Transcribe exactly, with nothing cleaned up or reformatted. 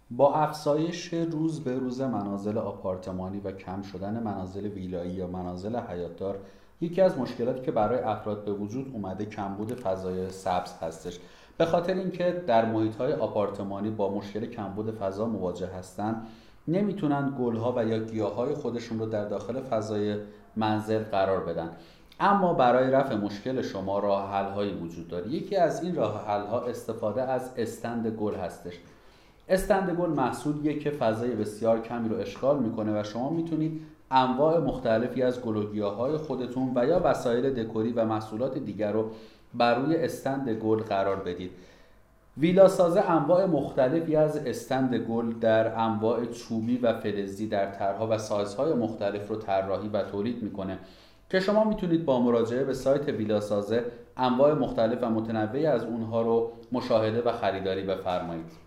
با افزایش روز به روز منازل آپارتمانی و کم شدن منازل ویلایی یا منازل حیاتدار، یکی از مشکلاتی که برای افراد به وجود اومده کمبود فضای سبز هستش. به خاطر اینکه در محیط‌های آپارتمانی با مشکل کمبود فضا مواجه هستند، نمیتونن گلها و یا گیاهای خودشون رو در داخل فضای منزل قرار بدن. اما برای رفع مشکل شما راه حل‌هایی وجود داره. یکی از این راه حل‌ها استفاده از استند گل هستش. استند گل محصولیه که فضای بسیار کمی رو اشغال میکنه و شما میتونید انواع مختلفی از گل و گیاهای خودتون و یا وسایل دکوری و محصولات دیگر رو بر روی استند گل قرار بدید. ویلا سازه انواع مختلفی از استند گل در انواع چوبی و فلزی در طرح‌ها و سایزهای مختلف رو طراحی و تولید میکنه که شما میتونید با مراجعه به سایت ویلا سازه انواع مختلف و متنوعی از اونها رو مشاهده و خریداری بفرمایید.